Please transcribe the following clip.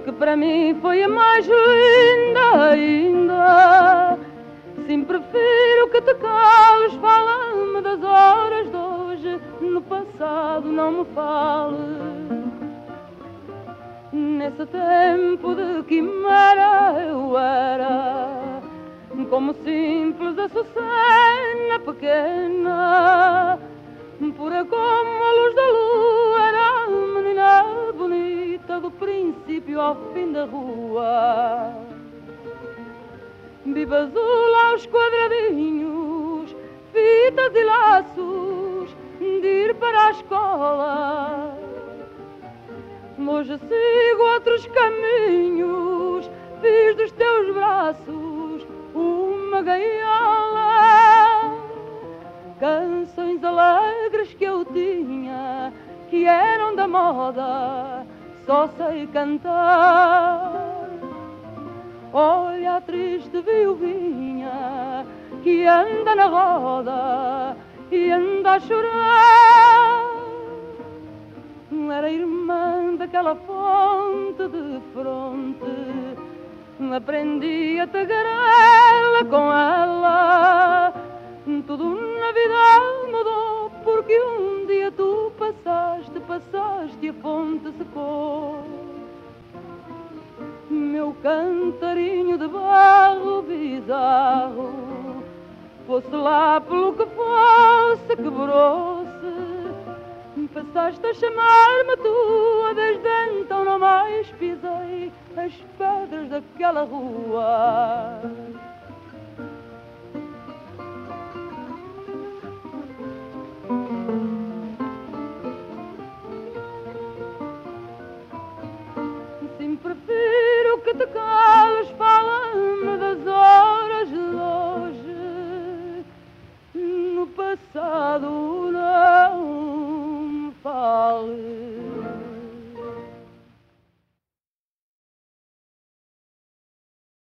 que para mim foi a mais linda ainda. Sim, prefiro que te cales, fala-me das horas de hoje, no passado não me fales. Nesse tempo de quimera eu era como simples açucena pequena, pura como a luz da lua, era a menina bonita do princípio ao fim da rua. Biba azul aos quadradinhos, fitas e laços, de ir para a escola. Hoje sigo outros caminhos, fiz dos teus braços uma gaiola. Canções alegres que eu tinha, que eram da moda, só sei cantar. Olha a triste viuvinha que anda na roda e anda a chorar. Era irmã daquela fonte de fronte, aprendi a tagarela com ela. Tudo na vida mudou porque um dia tu passaste e a fonte secou. Meu cantarinho de barro bizarro, fosse lá pelo que fosse, quebrou-se. Passaste a chamar-me tua, desde então não mais pisei as pedras daquela rua.